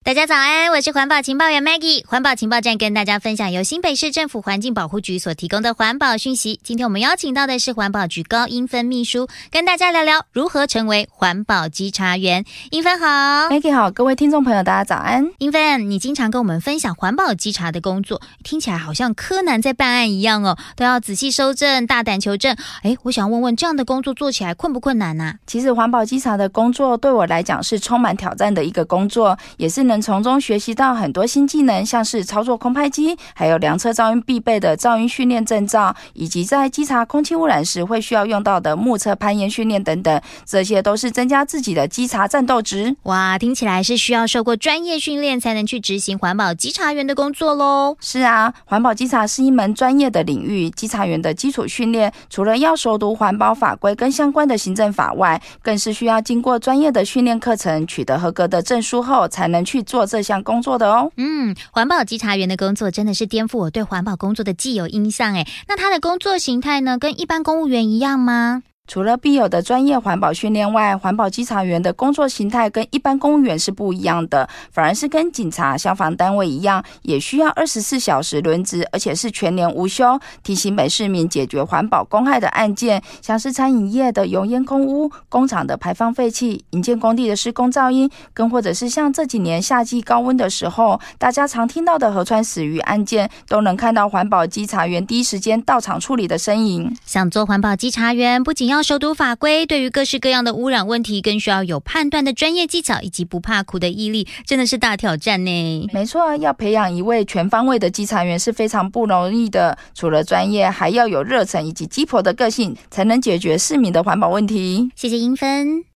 大家早安，我是环保情报员 Maggie。环保情报站跟大家分享由新北市政府环境保护局所提供的环保讯息。今天我们邀请到的是环保局高英芬秘书，跟大家聊聊如何成为环保稽查员。英芬好。 Maggie 好，各位听众朋友大家早安。 英芬，你经常跟我们分享环保稽查的工作，听起来好像柯南在办案一样哦，都要仔细收证，大胆求证。我想问问，这样的工作做起来困不困难啊？ 其实环保稽查的工作对我来讲是充满挑战的一个工作，也是能从中学习到很多新技能，像是操作空拍机，还有量测噪音必备的噪音训练证照，以及在稽查空气污染时会需要用到的目测攀岩训练等等，这些都是增加自己的稽查战斗值。 哇，听起来是需要受过专业训练才能去执行环保稽查员的工作咯。 是啊，环保稽查是一门专业的领域，稽查员的基础训练除了要熟读环保法规跟相关的行政法外，更是需要经过专业的训练课程，取得合格的证书后才能去做这项工作的哦。 环保稽查员的工作真的是颠覆我对环保工作的既有印象诶。那他的工作形态呢，跟一般公务员一样吗？ 除了必有的专业环保训练外，环保稽查员的工作形态跟一般公务员是不一样的，反而是跟警察、消防单位一样，也需要24小时轮值，而且是全年无休，提醒北市民解决环保公害的案件，像是餐饮业的油烟空污、工厂的排放废气、营建工地的施工噪音，更或者是像这几年夏季高温的时候，大家常听到的河川死鱼案件，都能看到环保稽查员第一时间到场处理的身影。 想做环保稽查员，不仅要熟读法规，对于各式各样的污染问题更需要有判断的专业技巧以及不怕苦的毅力，真的是大挑战呢。 没错，要培养一位全方位的稽查员是非常不容易的，除了专业，还要有热忱以及鸡婆的个性，才能解决市民的环保问题。 谢谢英芬。